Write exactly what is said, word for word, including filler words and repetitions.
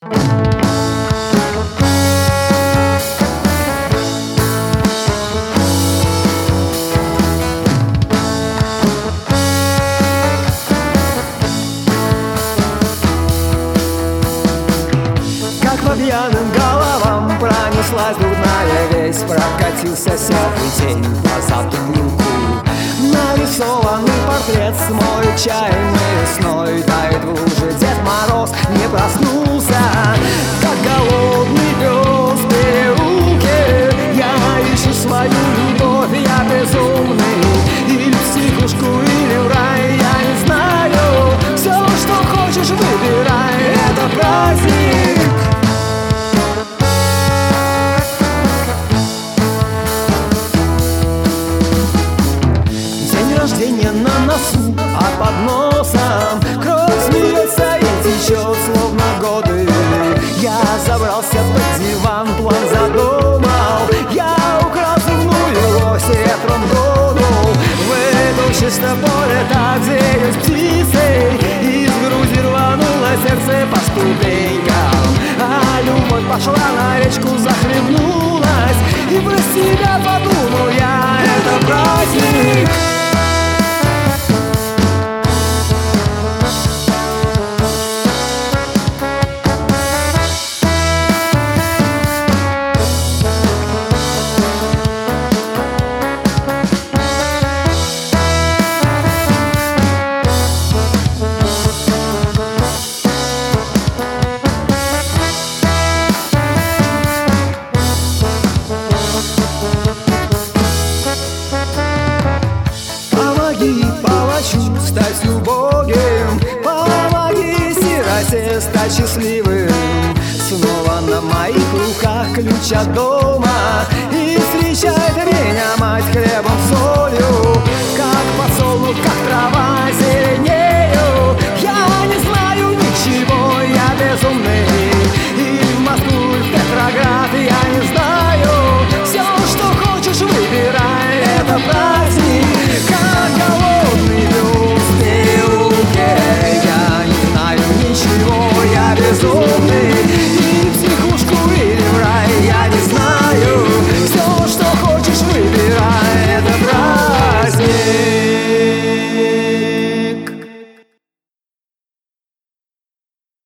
По пьяным головам пронеслась дурная весть, прокатился серый тень в глаза дымку. Нарисованный портрет смоет чаем весной, тает в луже Дед Мороз не проснулся. Как голодный пес в переулке, я ищу свою любовь, я безумный. Или в психушку, или в рай, я не знаю. Все, что хочешь, выбирай, это праздник. Рождение на носу, а под носом кровь смеется и течет, словно годы. Я забрался под диван, план задумал. Я украл земную ось, ветром дунул в это чисто поле, так где есть птицы. Из груди рвануло сердце по ступенькам, а любовь пошла на речку, захлебнулась. И про себя подумал я, это праздник. Стать убогим, помоги сироте стать счастливым. Снова на моих руках ключ от дома, и встречает меня мать хлебом солью.